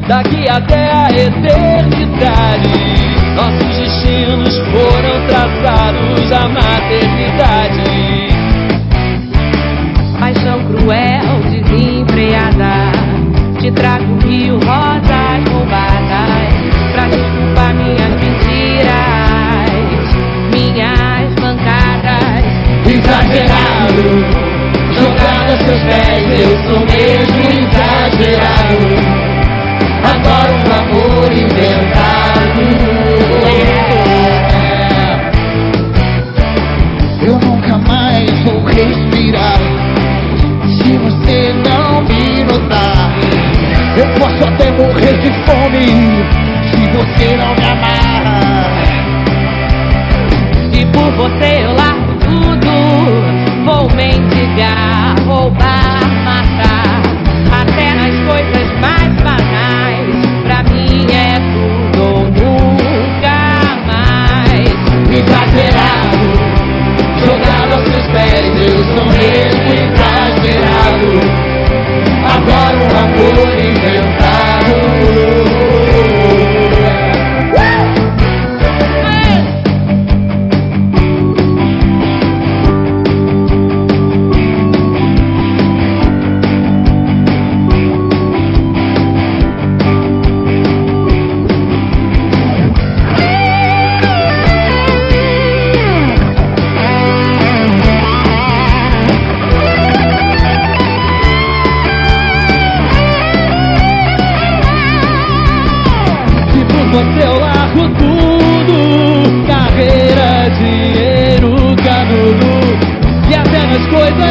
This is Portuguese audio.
daqui até a eternidade. Nossos destinos foram traçados à maternidade. Paixão cruel, desenfreada, te trago rio, rosas roubadas, pra desculpar minhas mentiras, minhas mancadas. Exagerado, jogado aos seus pés, eu sou mesmo exagerado. Adoro um amor inventado. Eu nunca mais vou respirar se você não me notar. Eu posso até morrer de fome se você não me amar. E por você eu largo tudo, vou mendigar, roubar, matar, até nas coisas mais banais. Pra mim é tudo ou nunca mais. Exagerado, jogado aos seus pés, eu sou mesmo exagerado. Adoro um amor inventado. Você eu largo tudo, carreira, dinheiro, canudo, e até nas coisas